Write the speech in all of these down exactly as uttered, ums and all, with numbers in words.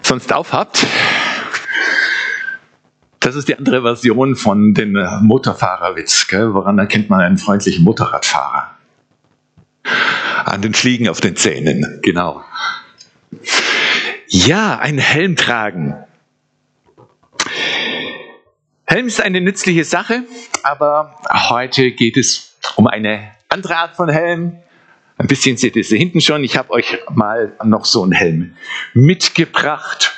sonst aufhabt, das ist die andere Version von dem Motorfahrerwitz. Gell? Woran erkennt man einen freundlichen Motorradfahrer? An den Fliegen auf den Zähnen, genau. Ja, ein Helm tragen. Helm ist eine nützliche Sache, aber heute geht es um eine andere Art von Helm. Ein bisschen seht ihr es hier hinten schon. Ich habe euch mal noch so einen Helm mitgebracht.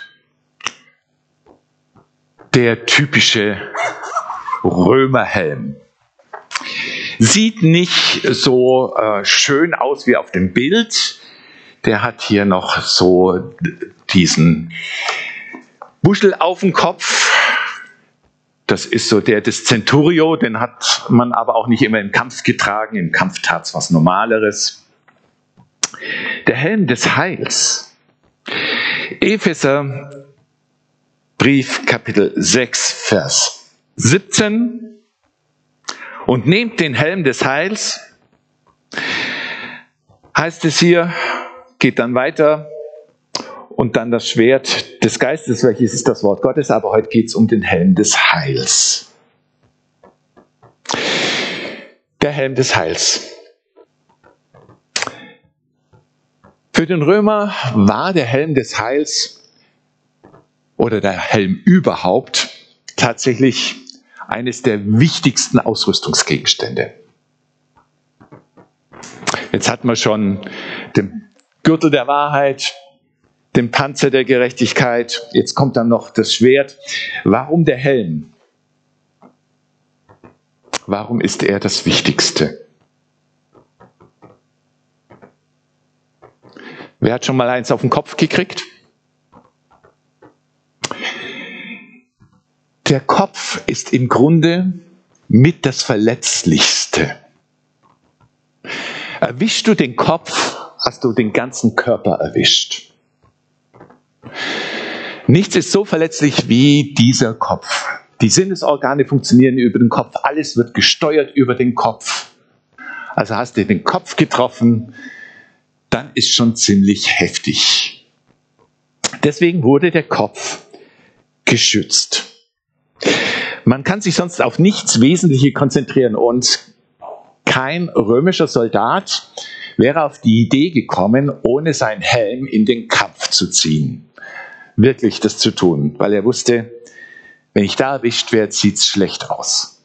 Der typische Römerhelm. Sieht nicht so äh, schön aus wie auf dem Bild. Der hat hier noch so diesen Buschel auf dem Kopf. Das ist so der des Centurio, den hat man aber auch nicht immer im Kampf getragen. Im Kampf tat es was Normaleres. Der Helm des Heils. Epheser Brief, Kapitel sechs, Vers siebzehn. Und nehmt den Helm des Heils, heißt es hier, geht dann weiter. Und dann das Schwert des Geistes, welches ist das Wort Gottes, aber heute geht es um den Helm des Heils. Der Helm des Heils. Für den Römer war der Helm des Heils oder der Helm überhaupt tatsächlich eines der wichtigsten Ausrüstungsgegenstände. Jetzt hatten wir schon den Gürtel der Wahrheit, den Panzer der Gerechtigkeit, jetzt kommt dann noch das Schwert. Warum der Helm? Warum ist er das Wichtigste? Wer hat schon mal eins auf den Kopf gekriegt? Der Kopf ist im Grunde mit das Verletzlichste. Erwischst du den Kopf, hast du den ganzen Körper erwischt. Nichts ist so verletzlich wie dieser Kopf. Die Sinnesorgane funktionieren über den Kopf. Alles wird gesteuert über den Kopf. Also hast du den Kopf getroffen, dann ist schon ziemlich heftig. Deswegen wurde der Kopf geschützt. Man kann sich sonst auf nichts Wesentliches konzentrieren und kein römischer Soldat wäre auf die Idee gekommen, ohne seinen Helm in den Kampf zu ziehen. Wirklich das zu tun, weil er wusste, wenn ich da erwischt werde, sieht es schlecht aus.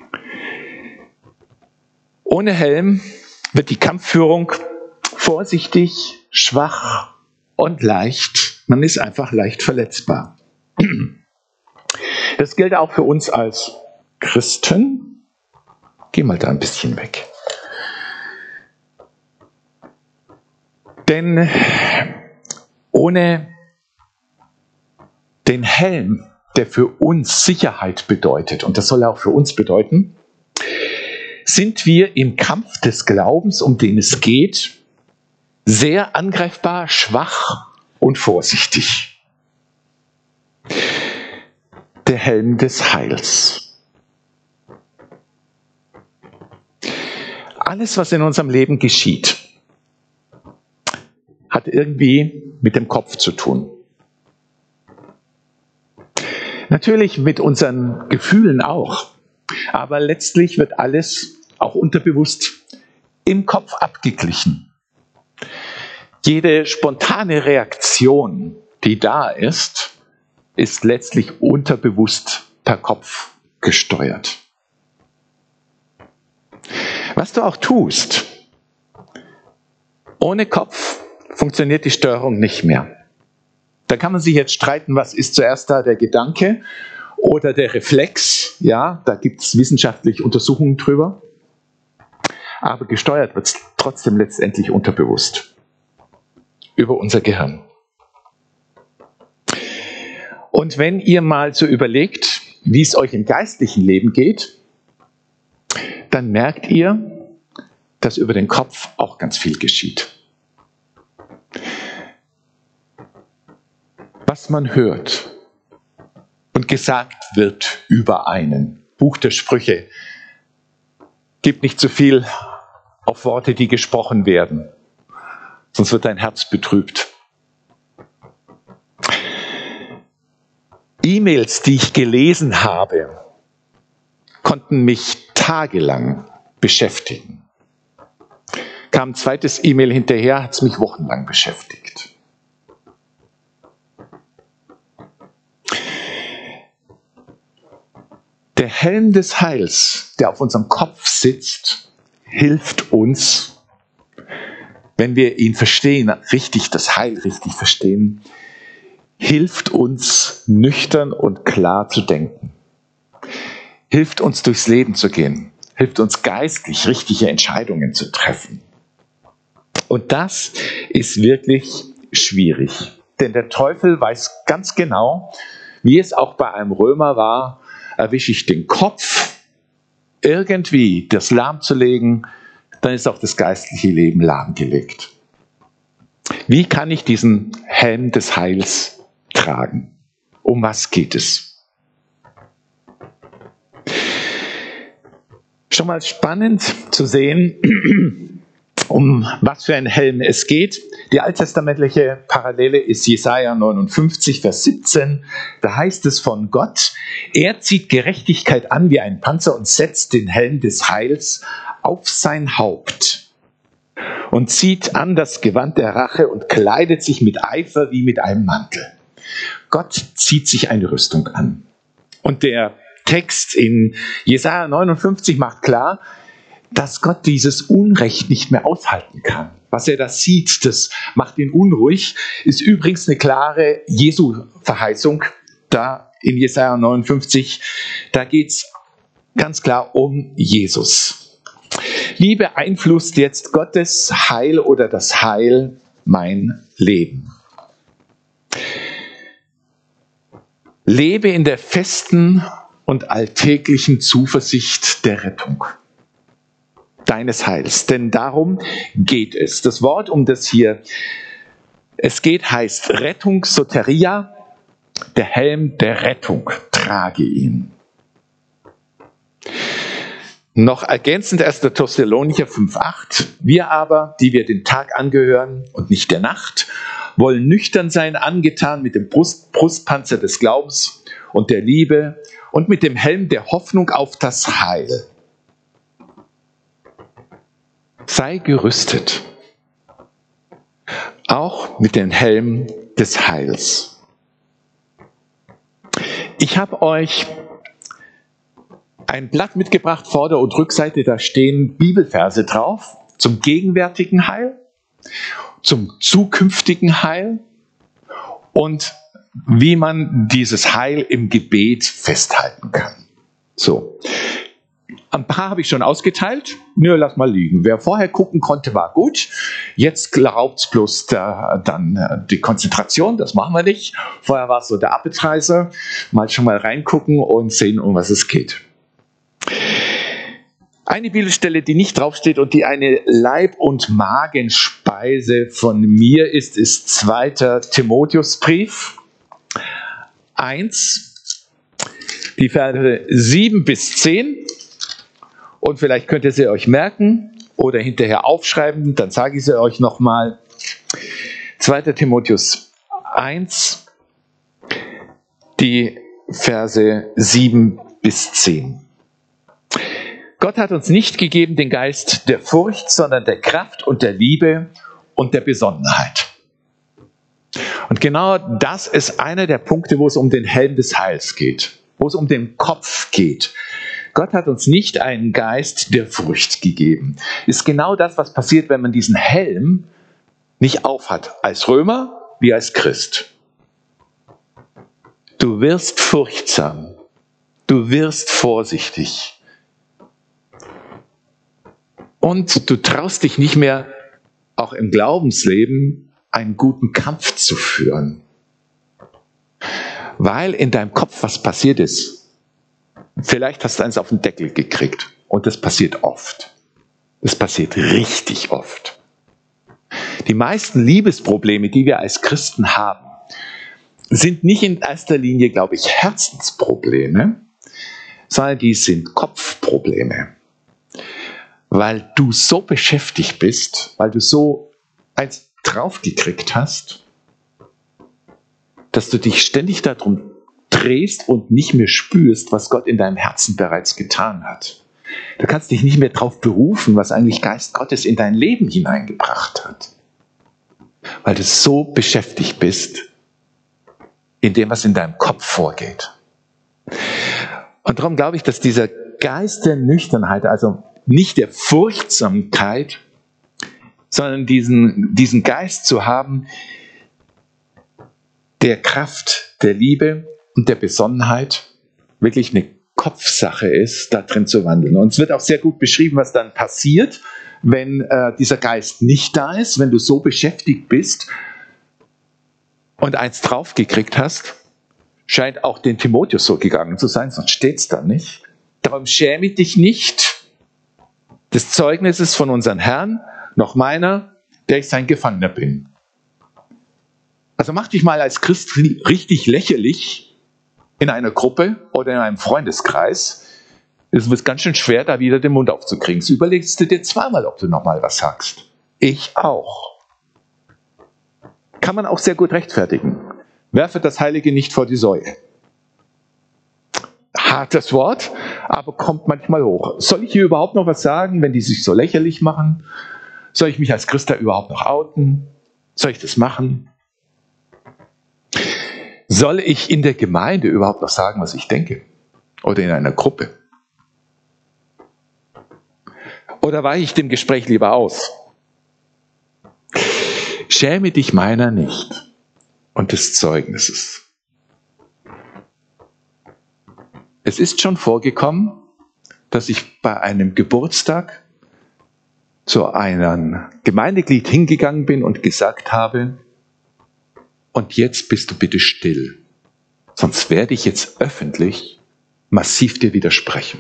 Ohne Helm wird die Kampfführung vorsichtig, schwach und leicht. Man ist einfach leicht verletzbar. Das gilt auch für uns als Christen. Geh mal da ein bisschen weg. Denn ohne den Helm, der für uns Sicherheit bedeutet, und das soll auch für uns bedeuten, sind wir im Kampf des Glaubens, um den es geht, sehr angreifbar, schwach und vorsichtig. Der Helm des Heils. Alles, was in unserem Leben geschieht, hat irgendwie mit dem Kopf zu tun. Natürlich mit unseren Gefühlen auch, aber letztlich wird alles auch unterbewusst im Kopf abgeglichen. Jede spontane Reaktion, die da ist, ist letztlich unterbewusst per Kopf gesteuert. Was du auch tust, ohne Kopf funktioniert die Steuerung nicht mehr. Da kann man sich jetzt streiten, was ist zuerst da, der Gedanke oder der Reflex. Ja, da gibt es wissenschaftliche Untersuchungen drüber. Aber gesteuert wird es trotzdem letztendlich unterbewusst über unser Gehirn. Und wenn ihr mal so überlegt, wie es euch im geistlichen Leben geht, dann merkt ihr, dass über den Kopf auch ganz viel geschieht. Was man hört und gesagt wird über einen. Buch der Sprüche gibt nicht so viel auf Worte, die gesprochen werden, sonst wird dein Herz betrübt. E-Mails, die ich gelesen habe, konnten mich tagelang beschäftigen. Kam ein zweites E-Mail hinterher, hat es mich wochenlang beschäftigt. Der Helm des Heils, der auf unserem Kopf sitzt, hilft uns, wenn wir ihn verstehen, richtig das Heil richtig verstehen, hilft uns nüchtern und klar zu denken. Hilft uns durchs Leben zu gehen. Hilft uns geistlich richtige Entscheidungen zu treffen. Und das ist wirklich schwierig. Denn der Teufel weiß ganz genau, wie es auch bei einem Römer war, erwische ich den Kopf, irgendwie das lahmzulegen, dann ist auch das geistliche Leben lahmgelegt. Wie kann ich diesen Helm des Heils tragen? Um was geht es? Schon mal spannend zu sehen, um was für ein Helm es geht. Die alttestamentliche Parallele ist Jesaja neunundfünfzig, Vers siebzehn. Da heißt es von Gott: Er zieht Gerechtigkeit an wie ein Panzer und setzt den Helm des Heils auf sein Haupt und zieht an das Gewand der Rache und kleidet sich mit Eifer wie mit einem Mantel. Gott zieht sich eine Rüstung an. Und der Text in Jesaja neunundfünfzig macht klar, dass Gott dieses Unrecht nicht mehr aushalten kann. Was er da sieht, das macht ihn unruhig, ist übrigens eine klare Jesu-Verheißung. Da in Jesaja neunundfünfzig, da geht es ganz klar um Jesus. Wie beeinflusst jetzt Gottes Heil oder das Heil mein Leben? Lebe in der festen und alltäglichen Zuversicht der Rettung deines Heils. Denn darum geht es. Das Wort, um das hier es geht, heißt Rettung, Soteria. Der Helm der Rettung, trage ihn. Noch ergänzend erster Thessalonicher fünf acht. Wir aber, die wir den Tag angehören und nicht der Nacht, wollen nüchtern sein, angetan mit dem Brust, Brustpanzer des Glaubens und der Liebe und mit dem Helm der Hoffnung auf das Heil. Sei gerüstet, auch mit dem Helm des Heils. Ich habe euch ein Blatt mitgebracht, Vorder- und Rückseite, da stehen Bibelverse drauf zum gegenwärtigen Heil, zum zukünftigen Heil und wie man dieses Heil im Gebet festhalten kann. So. Ein paar habe ich schon ausgeteilt. Nö, lass mal liegen. Wer vorher gucken konnte, war gut. Jetzt raubt es bloß der, dann die Konzentration. Das machen wir nicht. Vorher war es so der Appetizer. Mal schon mal reingucken und sehen, um was es geht. Eine Bibelstelle, die nicht draufsteht und die eine Leib- und Magenspeise von mir ist, ist zweiter Timotheusbrief eins, die Verse sieben bis zehn. Und vielleicht könnt ihr sie euch merken oder hinterher aufschreiben, dann sage ich sie euch nochmal. zweiter Timotheus eins, die Verse sieben bis zehn. Gott hat uns nicht gegeben den Geist der Furcht, sondern der Kraft und der Liebe und der Besonnenheit. Und genau das ist einer der Punkte, wo es um den Helm des Heils geht, wo es um den Kopf geht. Gott hat uns nicht einen Geist der Furcht gegeben. Ist genau das, was passiert, wenn man diesen Helm nicht aufhat, als Römer wie als Christ. Du wirst furchtsam, du wirst vorsichtig und du traust dich nicht mehr, auch im Glaubensleben, einen guten Kampf zu führen, weil in deinem Kopf was passiert ist. Vielleicht hast du eins auf den Deckel gekriegt und das passiert oft. Das passiert richtig oft. Die meisten Liebesprobleme, die wir als Christen haben, sind nicht in erster Linie, glaube ich, Herzensprobleme, sondern die sind Kopfprobleme. Weil du so beschäftigt bist, weil du so eins draufgekriegt hast, dass du dich ständig darum drehst und nicht mehr spürst, was Gott in deinem Herzen bereits getan hat. Du kannst dich nicht mehr darauf berufen, was eigentlich Geist Gottes in dein Leben hineingebracht hat. Weil du so beschäftigt bist in dem, was in deinem Kopf vorgeht. Und darum glaube ich, dass dieser Geist der Nüchternheit, also nicht der Furchtsamkeit, sondern diesen, diesen Geist zu haben, der Kraft, der Liebe und der Besonnenheit, wirklich eine Kopfsache ist, da drin zu wandeln. Und es wird auch sehr gut beschrieben, was dann passiert, wenn äh, dieser Geist nicht da ist, wenn du so beschäftigt bist und eins draufgekriegt hast. Scheint auch den Timotheus so gegangen zu sein, sonst steht es da nicht. Darum schäme dich nicht des Zeugnisses von unseren Herrn, noch meiner, der ich sein Gefangener bin. Also mach dich mal als Christ richtig lächerlich in einer Gruppe oder in einem Freundeskreis. Es wird ganz schön schwer, da wieder den Mund aufzukriegen. So überlegst du dir zweimal, ob du nochmal was sagst. Ich auch. Kann man auch sehr gut rechtfertigen. Werfe das Heilige nicht vor die Säue. Hartes Wort, aber kommt manchmal hoch. Soll ich hier überhaupt noch was sagen, wenn die sich so lächerlich machen? Soll ich mich als Christ da überhaupt noch outen? Soll ich das machen? Soll ich in der Gemeinde überhaupt noch sagen, was ich denke? Oder in einer Gruppe? Oder weiche ich dem Gespräch lieber aus? Schäme dich meiner nicht und des Zeugnisses. Es ist schon vorgekommen, dass ich bei einem Geburtstag zu einem Gemeindeglied hingegangen bin und gesagt habe, und jetzt bist du bitte still, sonst werde ich jetzt öffentlich massiv dir widersprechen.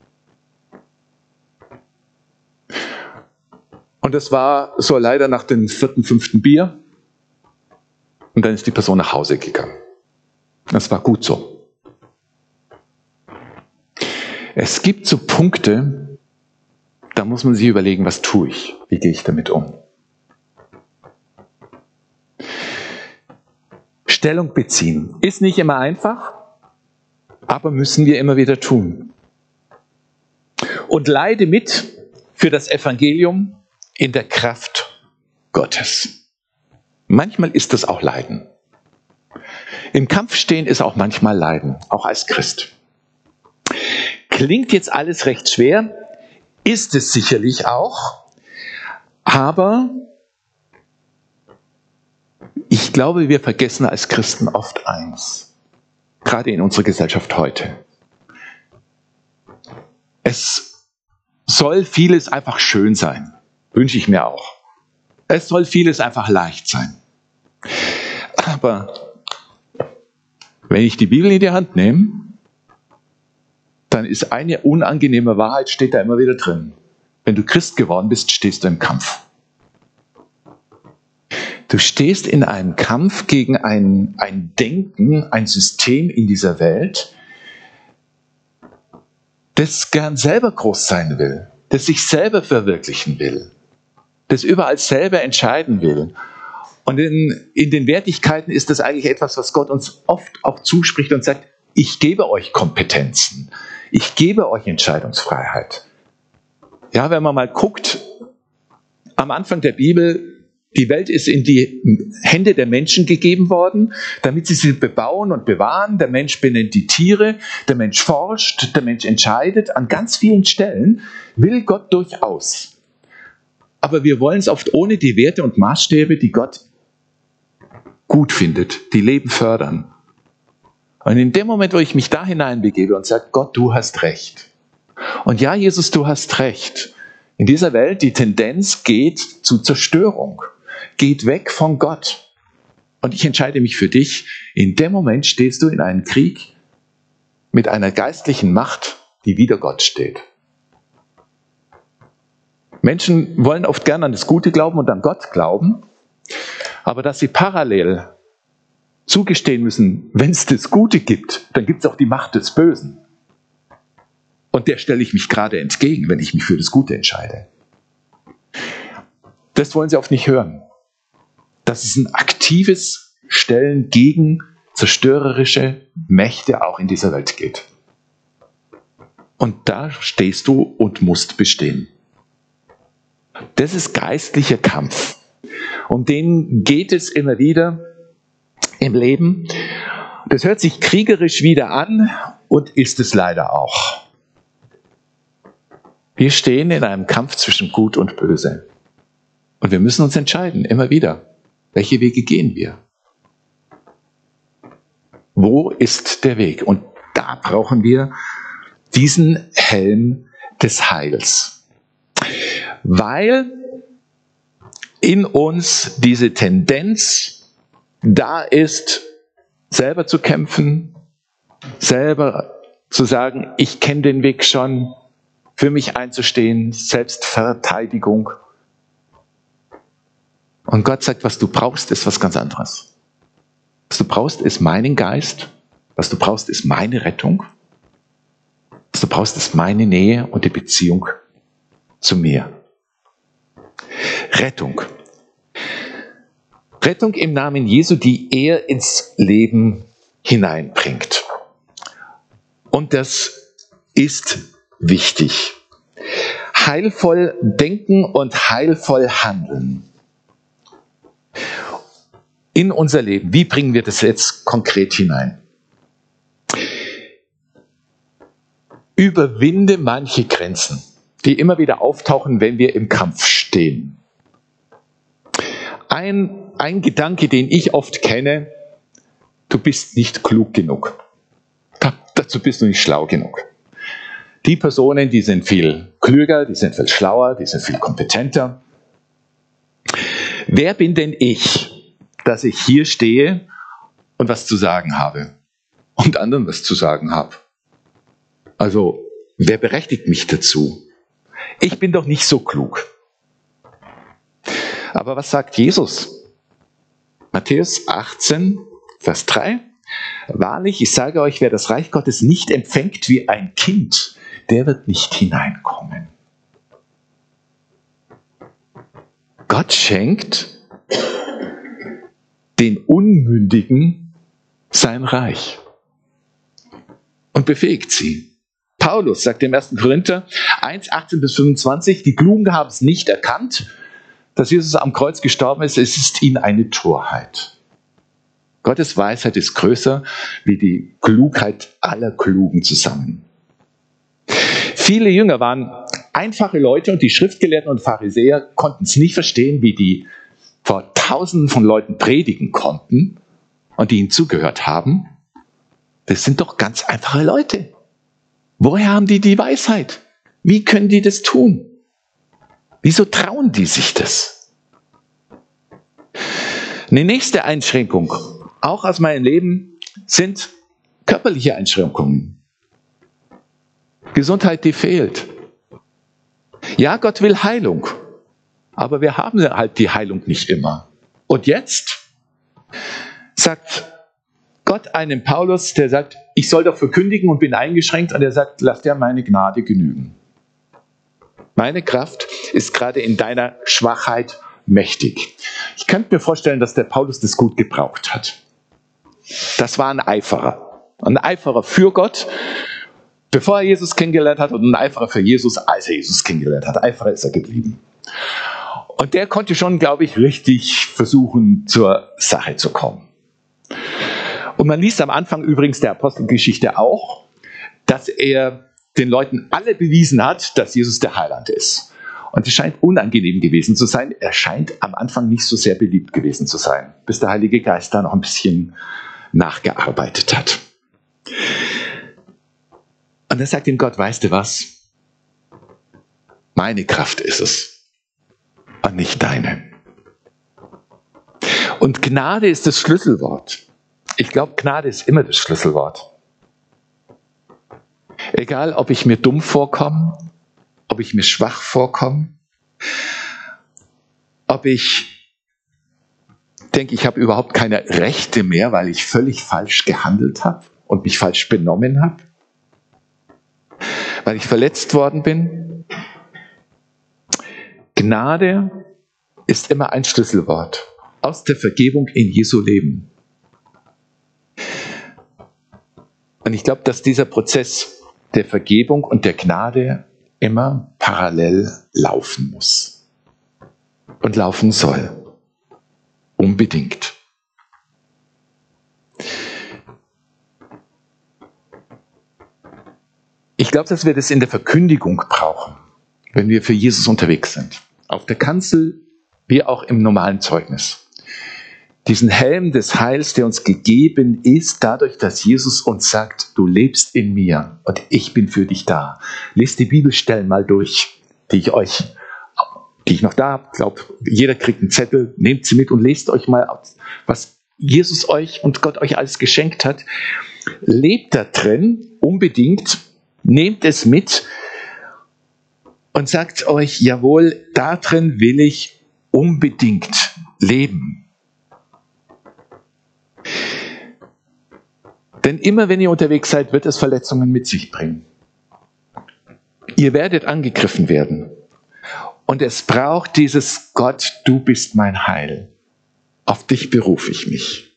Und das war so leider nach dem vierten, fünften Bier. Und dann ist die Person nach Hause gegangen. Das war gut so. Es gibt so Punkte, da muss man sich überlegen, was tue ich? Wie gehe ich damit um? Stellung beziehen ist nicht immer einfach, aber müssen wir immer wieder tun. Und leide mit für das Evangelium in der Kraft Gottes. Manchmal ist das auch Leiden. Im Kampf stehen ist auch manchmal Leiden, auch als Christ. Klingt jetzt alles recht schwer, ist es sicherlich auch, aber ich glaube, wir vergessen als Christen oft eins, gerade in unserer Gesellschaft heute. Es soll vieles einfach schön sein, wünsche ich mir auch. Es soll vieles einfach leicht sein. Aber wenn ich die Bibel in die Hand nehme, dann ist eine unangenehme Wahrheit, steht da immer wieder drin. Wenn du Christ geworden bist, stehst du im Kampf. Du stehst in einem Kampf gegen ein, ein Denken, ein System in dieser Welt, das gern selber groß sein will, das sich selber verwirklichen will, das überall selber entscheiden will. Und in, in den Wertigkeiten ist das eigentlich etwas, was Gott uns oft auch zuspricht und sagt, ich gebe euch Kompetenzen, ich gebe euch Entscheidungsfreiheit. Ja, wenn man mal guckt, am Anfang der Bibel, die Welt ist in die Hände der Menschen gegeben worden, damit sie sie bebauen und bewahren. Der Mensch benennt die Tiere, der Mensch forscht, der Mensch entscheidet. An ganz vielen Stellen will Gott durchaus. Aber wir wollen es oft ohne die Werte und Maßstäbe, die Gott gut findet, die Leben fördern. Und in dem Moment, wo ich mich da hineinbegebe und sage, Gott, du hast recht. Und ja, Jesus, du hast recht. In dieser Welt, die Tendenz geht zu Zerstörung, geht weg von Gott. Und ich entscheide mich für dich. In dem Moment stehst du in einem Krieg mit einer geistlichen Macht, die wider Gott steht. Menschen wollen oft gerne an das Gute glauben und an Gott glauben, aber dass sie parallel zugestehen müssen, wenn es das Gute gibt, dann gibt es auch die Macht des Bösen. Und der stelle ich mich gerade entgegen, wenn ich mich für das Gute entscheide. Das wollen sie oft nicht hören. Das ist ein aktives Stellen gegen zerstörerische Mächte auch in dieser Welt geht. Und da stehst du und musst bestehen. Das ist geistlicher Kampf. Um den geht es immer wieder im Leben. Das hört sich kriegerisch wieder an und ist es leider auch. Wir stehen in einem Kampf zwischen Gut und Böse. Und wir müssen uns entscheiden, immer wieder, welche Wege gehen wir? Wo ist der Weg? Und da brauchen wir diesen Helm des Heils. Weil in uns diese Tendenz da ist, selber zu kämpfen, selber zu sagen, ich kenne den Weg schon, für mich einzustehen, Selbstverteidigung. Und Gott sagt, was du brauchst, ist was ganz anderes. Was du brauchst, ist meinen Geist. Was du brauchst, ist meine Rettung. Was du brauchst, ist meine Nähe und die Beziehung zu mir. Rettung. Rettung im Namen Jesu, die er ins Leben hineinbringt. Und das ist wichtig. Heilvoll denken und heilvoll handeln. In unser Leben. Wie bringen wir das jetzt konkret hinein? Überwinde manche Grenzen, die immer wieder auftauchen, wenn wir im Kampf stehen. Ein, ein Gedanke, den ich oft kenne, du bist nicht klug genug. Da, dazu bist du nicht schlau genug. Die Personen, die sind viel klüger, die sind viel schlauer, die sind viel kompetenter. Wer bin denn ich, dass ich hier stehe und was zu sagen habe und anderen was zu sagen habe? Also, wer berechtigt mich dazu? Ich bin doch nicht so klug. Aber was sagt Jesus? Matthäus achtzehn, Vers drei. Wahrlich, ich sage euch, wer das Reich Gottes nicht empfängt wie ein Kind, der wird nicht hineinkommen. Gott schenkt den Unmündigen sein Reich und befähigt sie. Paulus sagt im ersten Korinther eins, achtzehn bis fünfundzwanzig, die Klugen haben es nicht erkannt, dass Jesus am Kreuz gestorben ist, es ist ihnen eine Torheit. Gottes Weisheit ist größer wie die Klugheit aller Klugen zusammen. Viele Jünger waren einfache Leute und die Schriftgelehrten und Pharisäer konnten es nicht verstehen, wie die vor Tausenden von Leuten predigen konnten und die ihnen zugehört haben. Das sind doch ganz einfache Leute. Woher haben die die Weisheit? Wie können die das tun? Wieso trauen die sich das? Eine nächste Einschränkung, auch aus meinem Leben, sind körperliche Einschränkungen. Gesundheit, die fehlt. Ja, Gott will Heilung, aber wir haben halt die Heilung nicht immer. Und jetzt sagt Gott einem Paulus, der sagt, ich soll doch verkündigen und bin eingeschränkt, und er sagt, lass dir meine Gnade genügen. Meine Kraft ist gerade in deiner Schwachheit mächtig. Ich könnte mir vorstellen, dass der Paulus das gut gebraucht hat. Das war ein Eiferer. Ein Eiferer für Gott, bevor er Jesus kennengelernt hat, und ein Eiferer für Jesus, als er Jesus kennengelernt hat. Eiferer ist er geblieben. Und der konnte schon, glaube ich, richtig versuchen, zur Sache zu kommen. Und man liest am Anfang übrigens der Apostelgeschichte auch, dass er den Leuten alle bewiesen hat, dass Jesus der Heiland ist. Und es scheint unangenehm gewesen zu sein. Er scheint am Anfang nicht so sehr beliebt gewesen zu sein, bis der Heilige Geist da noch ein bisschen nachgearbeitet hat. Und dann sagt ihm Gott, weißt du was? Meine Kraft ist es und nicht deine. Und Gnade ist das Schlüsselwort. Ich glaube, Gnade ist immer das Schlüsselwort. Egal, ob ich mir dumm vorkomme, ob ich mir schwach vorkomme, ob ich denke, ich habe überhaupt keine Rechte mehr, weil ich völlig falsch gehandelt habe und mich falsch benommen habe, weil ich verletzt worden bin. Gnade ist immer ein Schlüsselwort aus der Vergebung in Jesu Leben. Und ich glaube, dass dieser Prozess der Vergebung und der Gnade immer parallel laufen muss und laufen soll. Unbedingt. Ich glaube, dass wir das in der Verkündigung brauchen, wenn wir für Jesus unterwegs sind. Auf der Kanzel wie auch im normalen Zeugnis. Diesen Helm des Heils, der uns gegeben ist, dadurch, dass Jesus uns sagt, du lebst in mir und ich bin für dich da. Lest die Bibelstellen mal durch, die ich euch, die ich noch da habe. Ich glaube, jeder kriegt einen Zettel, nehmt sie mit und lest euch mal, was Jesus euch und Gott euch alles geschenkt hat. Lebt da drin, unbedingt, nehmt es mit und sagt euch, jawohl, da drin will ich unbedingt leben. Denn immer wenn ihr unterwegs seid, wird es Verletzungen mit sich bringen. Ihr werdet angegriffen werden. Und es braucht dieses Gott, du bist mein Heil. Auf dich berufe ich mich.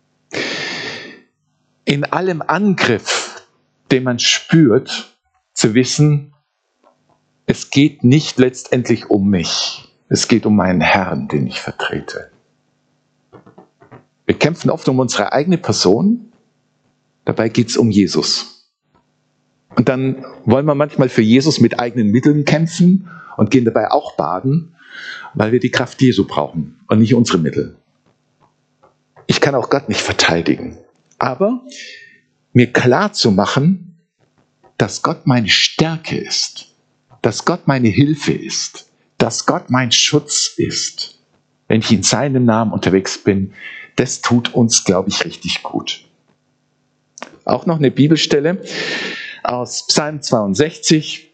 In allem Angriff, den man spürt, zu wissen, es geht nicht letztendlich um mich. Es geht um meinen Herrn, den ich vertrete. Wir kämpfen oft um unsere eigene Person. Dabei geht es um Jesus. Und dann wollen wir manchmal für Jesus mit eigenen Mitteln kämpfen und gehen dabei auch baden, weil wir die Kraft Jesu brauchen und nicht unsere Mittel. Ich kann auch Gott nicht verteidigen. Aber mir klar zu machen, dass Gott meine Stärke ist, dass Gott meine Hilfe ist, dass Gott mein Schutz ist, wenn ich in seinem Namen unterwegs bin, das tut uns, glaube ich, richtig gut. Auch noch eine Bibelstelle aus Psalm zweiundsechzig.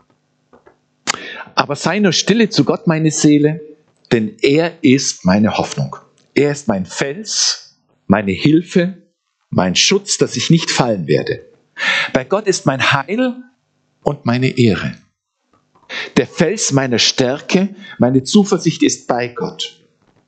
Aber sei nur stille zu Gott, meine Seele, denn er ist meine Hoffnung. Er ist mein Fels, meine Hilfe, mein Schutz, dass ich nicht fallen werde. Bei Gott ist mein Heil und meine Ehre. Der Fels meiner Stärke, meine Zuversicht ist bei Gott.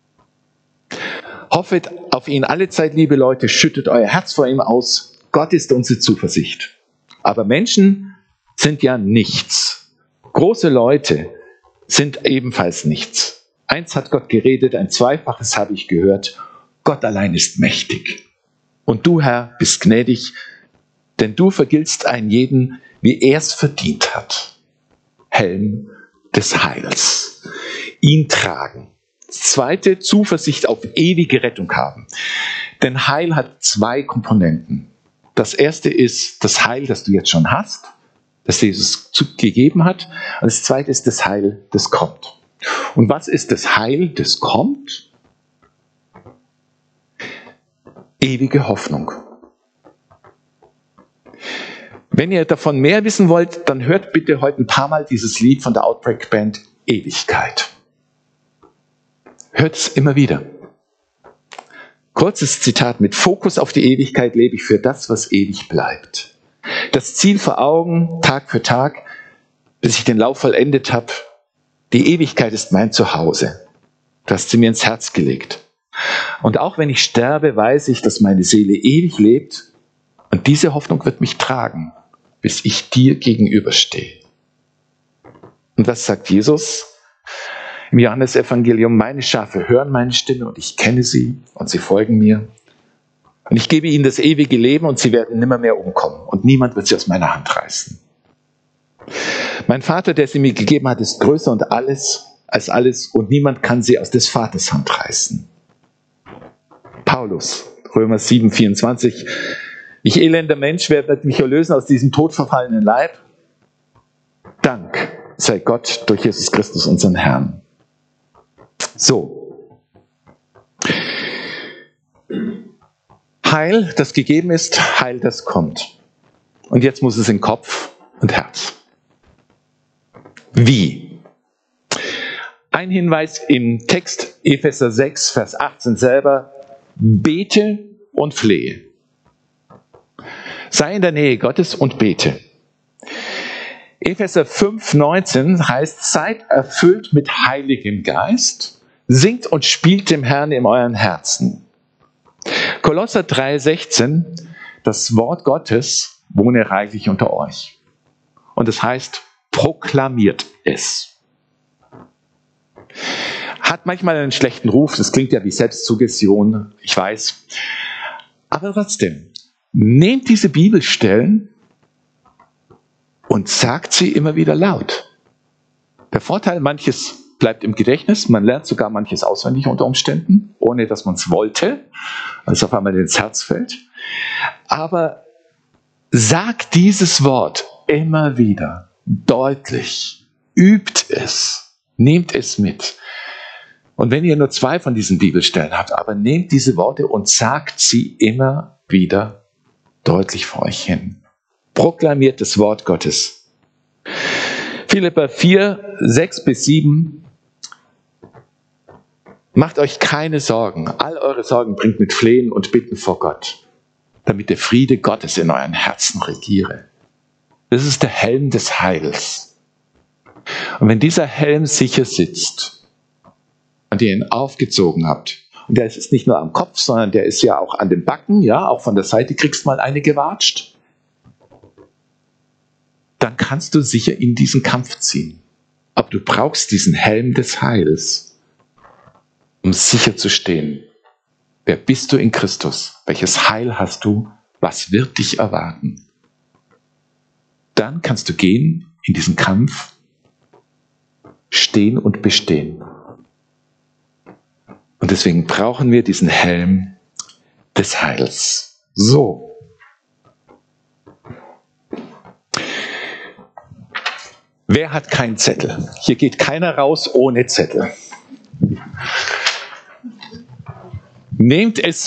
Hoffet auf ihn alle Zeit, liebe Leute, schüttet euer Herz vor ihm aus. Gott ist unsere Zuversicht. Aber Menschen sind ja nichts. Große Leute sind ebenfalls nichts. Eins hat Gott geredet, ein zweifaches habe ich gehört. Gott allein ist mächtig. Und du, Herr, bist gnädig, denn du vergiltst einen jeden, wie er es verdient hat. Helm des Heils. Ihn tragen. Zweite, Zuversicht auf ewige Rettung haben. Denn Heil hat zwei Komponenten. Das erste ist das Heil, das du jetzt schon hast, das Jesus gegeben hat. Und das zweite ist das Heil, das kommt. Und was ist das Heil, das kommt? Ewige Hoffnung. Wenn ihr davon mehr wissen wollt, dann hört bitte heute ein paar Mal dieses Lied von der Outbreak Band Ewigkeit. Hört es immer wieder. Kurzes Zitat: Mit Fokus auf die Ewigkeit lebe ich für das, was ewig bleibt. Das Ziel vor Augen, Tag für Tag, bis ich den Lauf vollendet habe. Die Ewigkeit ist mein Zuhause. Du hast sie mir ins Herz gelegt. Und auch wenn ich sterbe, weiß ich, dass meine Seele ewig lebt. Und diese Hoffnung wird mich tragen, bis ich dir gegenüberstehe. Und was sagt Jesus im Johannesevangelium? Meine Schafe hören meine Stimme und ich kenne sie und sie folgen mir. Und ich gebe ihnen das ewige Leben und sie werden nimmer mehr umkommen. Und niemand wird sie aus meiner Hand reißen. Mein Vater, der sie mir gegeben hat, ist größer und alles als alles und niemand kann sie aus des Vaters Hand reißen. Paulus, Römer sieben, vierundzwanzig. Ich elender Mensch, wer wird mich erlösen aus diesem todverfallenen Leib? Dank sei Gott durch Jesus Christus, unseren Herrn. So. Heil, das gegeben ist, Heil, das kommt. Und jetzt muss es in Kopf und Herz. Wie? Ein Hinweis im Text Epheser sechs, Vers achtzehn selber. Bete und flehe. Sei in der Nähe Gottes und bete. Epheser fünf, neunzehn heißt, seid erfüllt mit Heiligem Geist, singt und spielt dem Herrn in euren Herzen. Kolosser drei, sechzehn, das Wort Gottes wohne reichlich unter euch. Und das heißt, proklamiert es. Hat manchmal einen schlechten Ruf, das klingt ja wie Selbstsuggestion, ich weiß. Aber trotzdem, nehmt diese Bibelstellen und sagt sie immer wieder laut. Der Vorteil, manches bleibt im Gedächtnis, man lernt sogar manches auswendig unter Umständen, ohne dass man es wollte, weil es auf einmal ins Herz fällt. Aber sagt dieses Wort immer wieder, deutlich, übt es, nehmt es mit. Und wenn ihr nur zwei von diesen Bibelstellen habt, aber nehmt diese Worte und sagt sie immer wieder deutlich vor euch hin. Proklamiert das Wort Gottes. Philipper vier, sechs bis sieben. Macht euch keine Sorgen. All eure Sorgen bringt mit Flehen und Bitten vor Gott, damit der Friede Gottes in euren Herzen regiere. Das ist der Helm des Heils. Und wenn dieser Helm sicher sitzt und ihr ihn aufgezogen habt, und der ist nicht nur am Kopf, sondern der ist ja auch an den Backen, ja, auch von der Seite kriegst mal eine gewatscht, dann kannst du sicher in diesen Kampf ziehen. Aber du brauchst diesen Helm des Heils, um sicher zu stehen. Wer bist du in Christus? Welches Heil hast du? Was wird dich erwarten? Dann kannst du gehen in diesen Kampf, stehen und bestehen. Und deswegen brauchen wir diesen Helm des Heils. So. Wer hat keinen Zettel? Hier geht keiner raus ohne Zettel. Nehmt es